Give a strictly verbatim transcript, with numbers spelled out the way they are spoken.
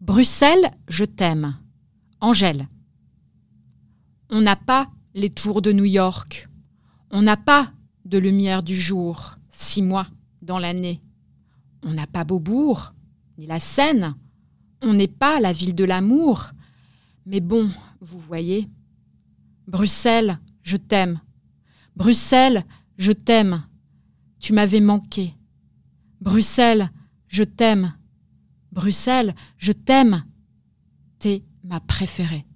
Bruxelles, je t'aime. Angèle. On n'a pas les tours de New York. On n'a pas de lumière du jour, six mois dans l'année. On n'a pas Beaubourg, ni la Seine. On n'est pas la ville de l'amour. Mais bon, vous voyez. Bruxelles, je t'aime. Bruxelles, je t'aime. Tu m'avais manqué. Bruxelles, je t'aime. Bruxelles, je t'aime. T'es ma préférée.